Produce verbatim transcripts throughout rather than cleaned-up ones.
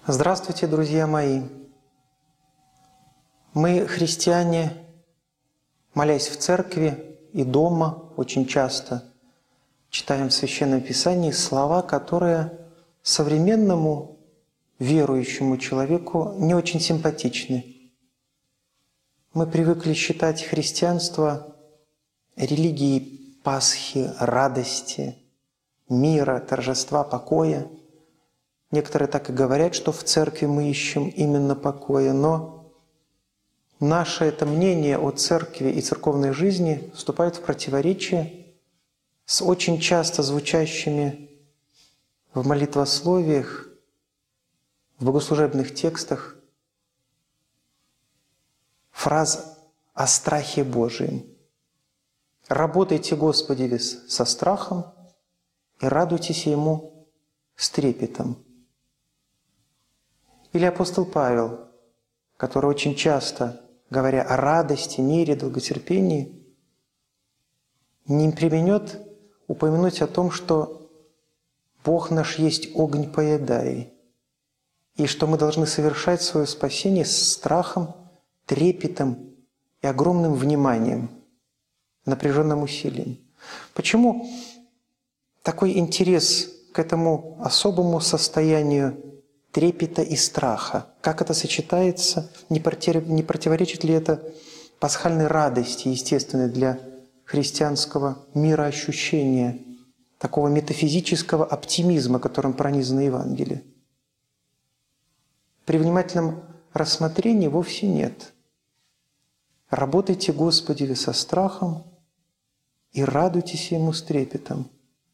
Здравствуйте, друзья мои! Мы, христиане, молясь в церкви и дома, очень часто читаем в Священном Писании слова, которые современному верующему человеку не очень симпатичны. Мы привыкли считать христианство религией Пасхи, радости, мира, торжества, покоя. Некоторые так и говорят, что в церкви мы ищем именно покоя, но наше это мнение о церкви и церковной жизни вступает в противоречие с очень часто звучащими в молитвословиях, в богослужебных текстах фраз о страхе Божием. «Работайте, Господи, со страхом и радуйтесь Ему с трепетом». Или апостол Павел, который очень часто, говоря о радости, мире, долготерпении, не преминет упомянуть о том, что Бог наш есть огонь поедай, и что мы должны совершать свое спасение с страхом, трепетом и огромным вниманием, напряженным усилием. Почему такой интерес к этому особому состоянию трепета и страха? Как это сочетается? Не противоречит ли это пасхальной радости, естественной для христианского мироощущения, такого метафизического оптимизма, которым пронизано Евангелие? При внимательном рассмотрении вовсе нет. «Работайте, Господи, со страхом и радуйтесь Ему с трепетом».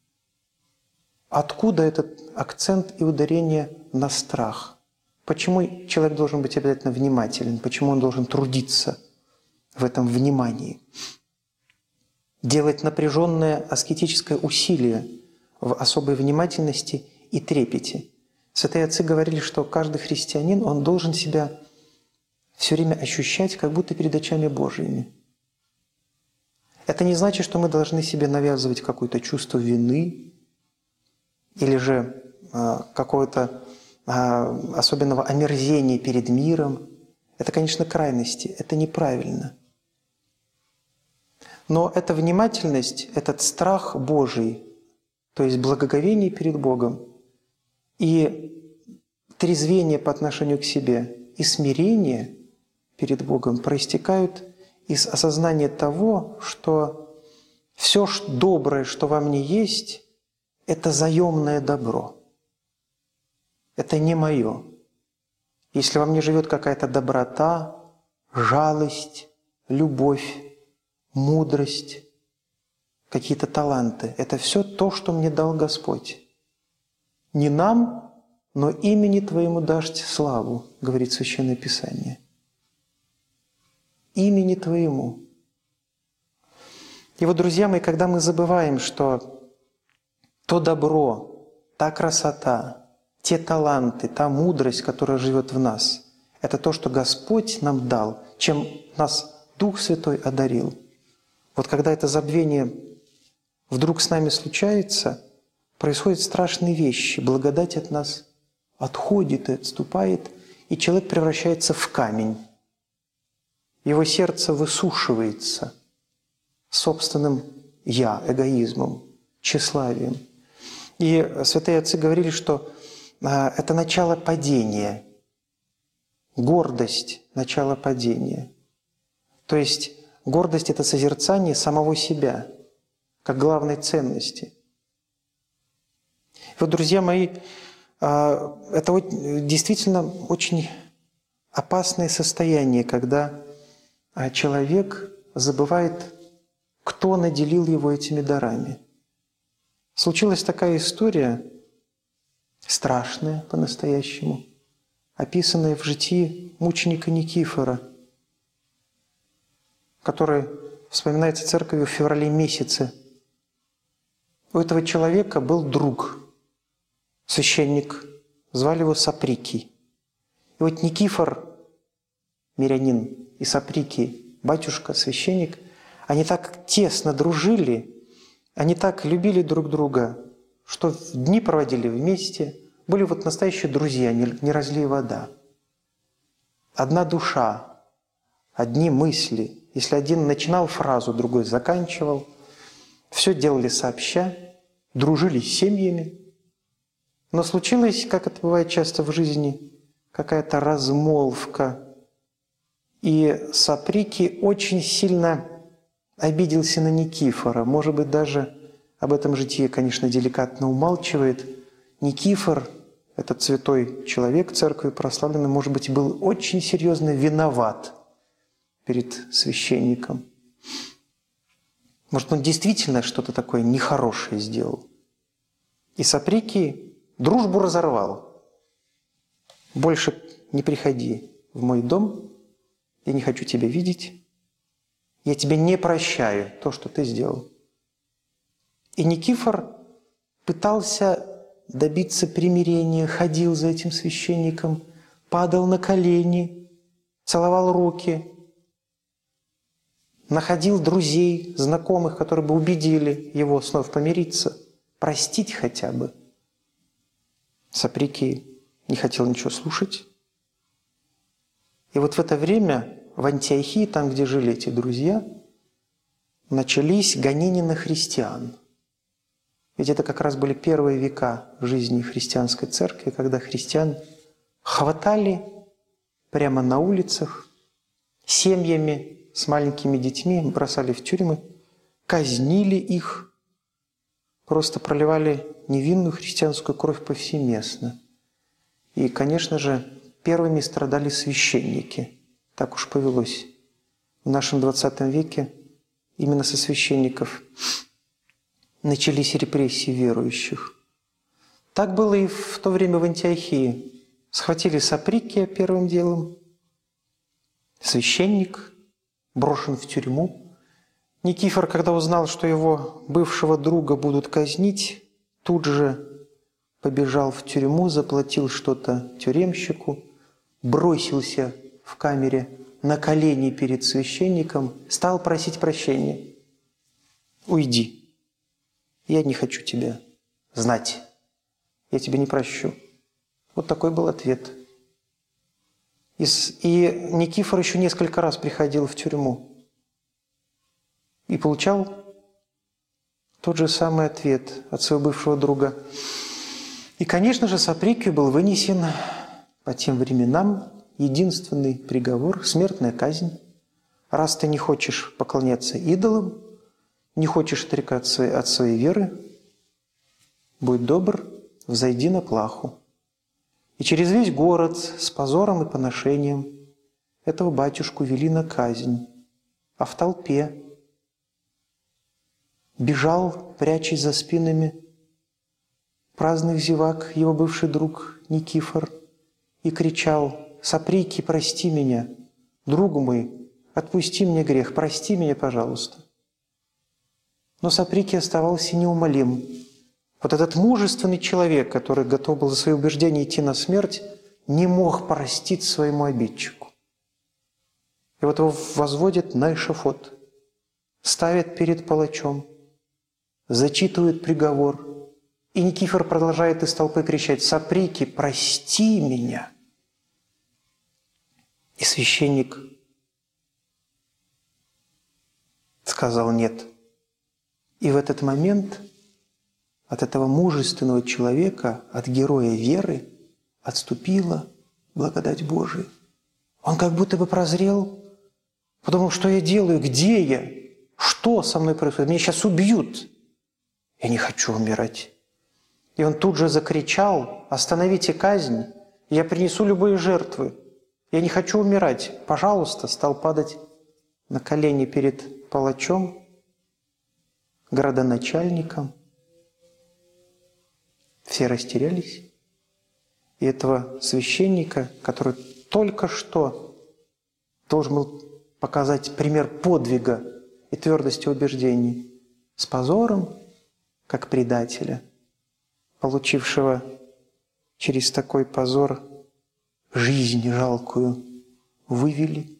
Откуда этот акцент и ударение на страх? Почему человек должен быть обязательно внимателен? Почему он должен трудиться в этом внимании? Делать напряженное аскетическое усилие в особой внимательности и трепете. Святые отцы говорили, что каждый христианин, он должен себя все время ощущать, как будто перед очами Божьими. Это не значит, что мы должны себе навязывать какое-то чувство вины или же э, какого-то э, особенного омерзения перед миром. Это, конечно, крайности, это неправильно. Но эта внимательность, этот страх Божий, то есть благоговение перед Богом, и трезвение по отношению к себе, и смирение перед Богом проистекают из осознания того, что все доброе, что во мне есть, это заемное добро. Это не мое. Если во мне живет какая-то доброта, жалость, любовь, мудрость, какие-то таланты, это все то, что мне дал Господь. Не нам, но имени Твоему дашь славу, говорит Священное Писание. Имени Твоему. И вот, друзья мои, когда мы забываем, что то добро, та красота, те таланты, та мудрость, которая живет в нас, это то, что Господь нам дал, чем нас Дух Святой одарил. Вот когда это забвение вдруг с нами случается, происходят страшные вещи. Благодать от нас отходит и отступает, и человек превращается в камень. Его сердце высушивается собственным «я», эгоизмом, тщеславием. И святые отцы говорили, что это начало падения, гордость – начало падения. То есть гордость – это созерцание самого себя, как главной ценности. И вот, друзья мои, это действительно очень опасное состояние, когда человек забывает, кто наделил его этими дарами. Случилась такая история, страшная по-настоящему, описанная в житии мученика Никифора, который вспоминается церковью в феврале месяце. У этого человека был друг, священник, звали его Саприкий. И вот Никифор, мирянин, и Саприкий, батюшка, священник, они так тесно дружили, они так любили друг друга, что дни проводили вместе, были вот настоящие друзья, не, не разлей вода. Одна душа, одни мысли. Если один начинал фразу, другой заканчивал. Все делали сообща, дружили с семьями. Но случилось, как это бывает часто в жизни, какая-то размолвка. И Саприки очень сильно обиделся на Никифора. Может быть, даже об этом житие, конечно, деликатно умалчивает. Никифор, этот святой человек церкви прославленный, может быть, был очень серьезно виноват перед священником. Может, он действительно что-то такое нехорошее сделал. И Саприки дружбу разорвал. Больше не приходи в мой дом, я не хочу тебя видеть, я тебе не прощаю то, что ты сделал. И Никифор пытался добиться примирения, ходил за этим священником, падал на колени, целовал руки, находил друзей, знакомых, которые бы убедили его снова помириться, простить хотя бы. Саприки не хотел ничего слушать. И вот в это время в Антиохии, там, где жили эти друзья, начались гонения на христиан. Ведь это как раз были первые века в жизни христианской церкви, когда христиан хватали прямо на улицах, семьями, с маленькими детьми, бросали в тюрьмы, казнили их, просто проливали невинную христианскую кровь повсеместно. И, конечно же, первыми страдали священники. Так уж повелось. В нашем двадцатом веке именно со священников начались репрессии верующих. Так было и в то время в Антиохии. Схватили Саприкия первым делом. Священник брошен в тюрьму. Никифор, когда узнал, что его бывшего друга будут казнить, тут же побежал в тюрьму, заплатил что-то тюремщику, бросился в камере на колени перед священником, стал просить прощения. «Уйди, я не хочу тебя знать, я тебя не прощу». Вот такой был ответ. И, и Никифор еще несколько раз приходил в тюрьму и получал тот же самый ответ от своего бывшего друга. И, конечно же, Саприкию был вынесен по тем временам единственный приговор – смертная казнь. Раз ты не хочешь поклоняться идолам, не хочешь отрекаться от своей веры, будь добр, взойди на плаху. И через весь город с позором и поношением этого батюшку вели на казнь, а в толпе бежал, прячась за спинами праздных зевак, его бывший друг Никифор, и кричал: «Саприки, прости меня, друг мой, отпусти мне грех, прости меня, пожалуйста». Но Саприки оставался неумолим. Вот этот мужественный человек, который готов был за свои убеждения идти на смерть, не мог простить своему обидчику. И вот его возводят на эшафот, ставят перед палачом, зачитывают приговор. И Никифор продолжает из толпы кричать: «Саприки, прости меня!» И священник сказал «нет». И в этот момент от этого мужественного человека, от героя веры, отступила благодать Божия. Он как будто бы прозрел, подумал: что я делаю, где я, что со мной происходит, меня сейчас убьют. Я не хочу умирать. И он тут же закричал: «Остановите казнь, я принесу любые жертвы, я не хочу умирать, пожалуйста», стал падать на колени перед палачом, градоначальником. Все растерялись. И этого священника, который только что должен был показать пример подвига и твердости убеждений, с позором, как предателя, получившего через такой позор жизнь жалкую, вывели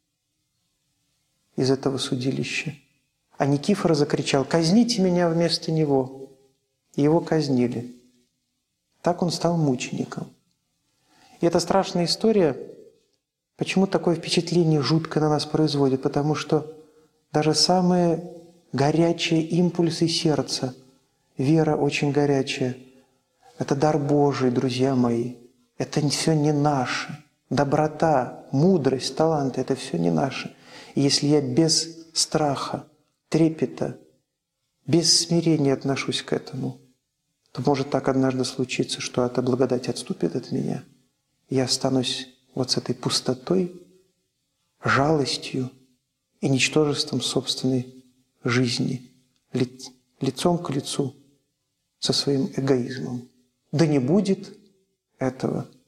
из этого судилища. А Никифор закричал: «Казните меня вместо него!» И его казнили. Так он стал мучеником. И эта страшная история, почему такое впечатление жуткое на нас производит? Потому что даже самые горячие импульсы сердца, вера очень горячая, это дар Божий, друзья мои. Это все не наше. Доброта, мудрость, таланты – это все не наше. И если я без страха, трепета, без смирения отношусь к этому, то может так однажды случиться, что эта благодать отступит от меня, и я останусь вот с этой пустотой, жалостью и ничтожеством собственной жизни, лицом к лицу со своим эгоизмом. Да не будет этого.